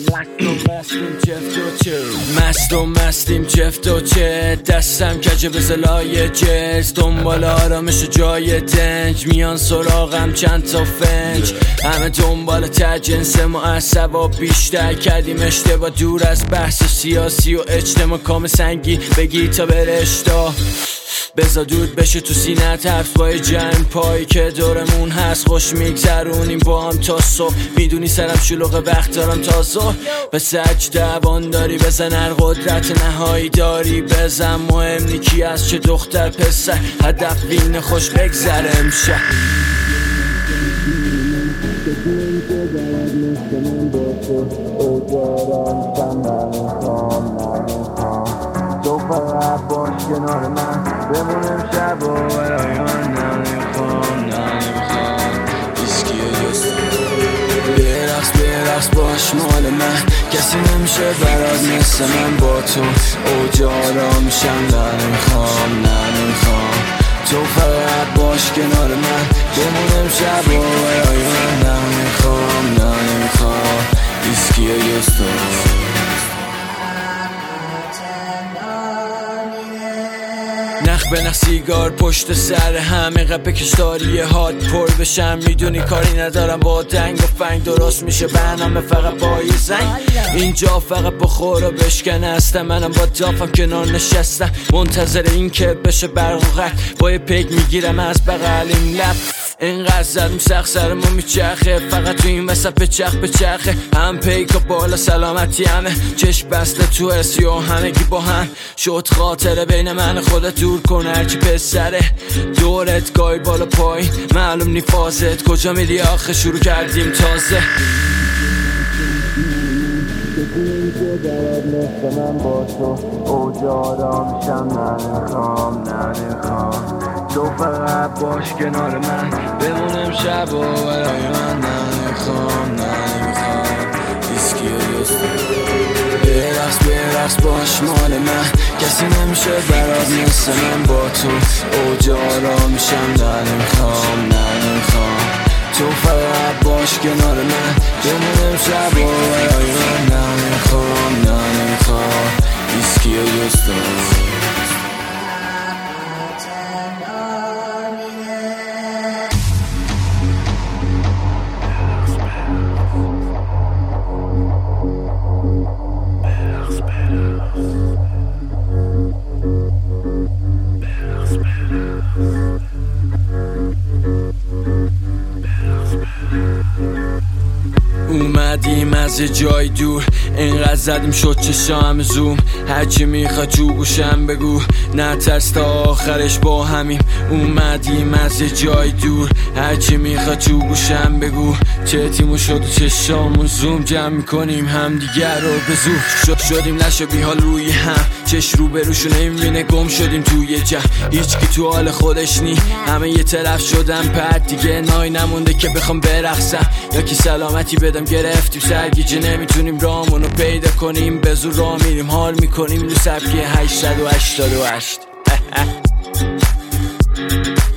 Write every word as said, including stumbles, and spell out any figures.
مست و مستیم جفت و چه دستم کجه به زلای جز دنبال آرامش و جای دنج میان سراغم چند تا فنج همه دنبال تجنس معصب و بیشتر کردیم اشتباه دور از بحث سیاسی و اجتماع کام سنگی بگی تا برشتا بزا دود بشه تو سینت حرفای جمع پایی که دورمون هست خوش میگذرونیم با هم تا صبح میدونی سرم شلوغ وقت دارم تا ظهر به سج دوان داری بزن هر قدرت نهایی داری بزن مهم نیکی از چه دختر پسر هدف وین خوش بگذره امشب تو فقط باش کنار من بمونم شب و برای من نمیخوام نمیخوام ایسکی یستم برقص برقص باش مال من کسی نمیشه برات مثل من با تو اوجارا میشم نمیخوام نمیخوام تو فقط باش کنار من بمونم شب و برای من نمیخوام نمیخوام ایسکی یستم نخ به نخ سیگار پشت سر همه قپه کشداری هات پر بشم میدونی کاری ندارم با دنگ و فنگ درست میشه برنامه فقط با یه زنگ اینجا فقط بخور و بشکن هستم منم با دافم کنار نشستم منتظر این که بشه برق و قط با یه پیک میگیرم از بغل این لب اینقدر زدم سخت سرمو میچرخه فقط تو این وسط به چرخ به چرخه هم پیکا بالا سلامتی همه چشم بسته تو اسی و همگی با هم شد خاطره بین من خودت دور کن هرچی پسره دورت گای بالا پایین معلوم نی فازت کجا میری آخه شروع کردیم تازه من با تو اوجارا میشم نمیخوام نمیخوام تو فقط باش کنار من بمونم شب و برای من نمیخوام نمیخوام ایسکی یستم برقص برقص باش مال من کسی نمیشه برات مثل من با تو اوجارا میشم نمیخوام نمیخوام تو فقط باش کنار من بمونم شب و برای من نمیخوام نمیخوام ایسکی یستم اومدیم از جای دور اینقدر زدیم شد چشام زوم هرچی میخواد تو گوشم بگو نه ترس تا آخرش با همیم اومدیم از جای دور هرچی میخواد تو گوشم بگو چه تیمو شد و چشامون زوم جمع میکنیم هم دیگر رو به زور شد شدیم نشو بی حال روی هم چش رو به روشو نمیبینه گم شدیم توی جمع هیچ کی تو حال خودش نی همه یه طرف شدن پرد دیگه نای نمونده که بخوام برقصم یا کی سلامتی بدم گرفتیم سرگیجه نمیتونیم رامونو پیدا کنیم به زور راه میریم حال میکنیم دو سبکی هشتصد و هشتاد و هشت